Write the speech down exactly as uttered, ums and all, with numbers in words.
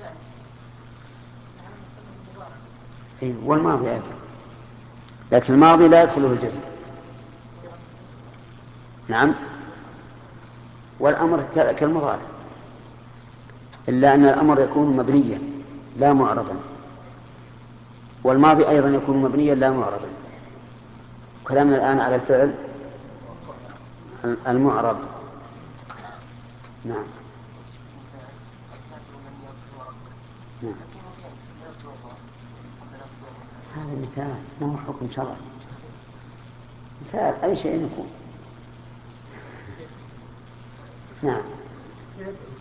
إيه، والماضي أيضا، لكن الماضي لا يدخله الجزم. نعم. والأمر كالمضارع، إلا أن الأمر يكون مبنيا لا معربا، والماضي أيضا يكون مبنيا لا معربا. كلامنا الآن على الفعل المعرب. نعم. نعم. هذا مثال ما هو حكم شرعي، مثال أي شيء يكون. نعم.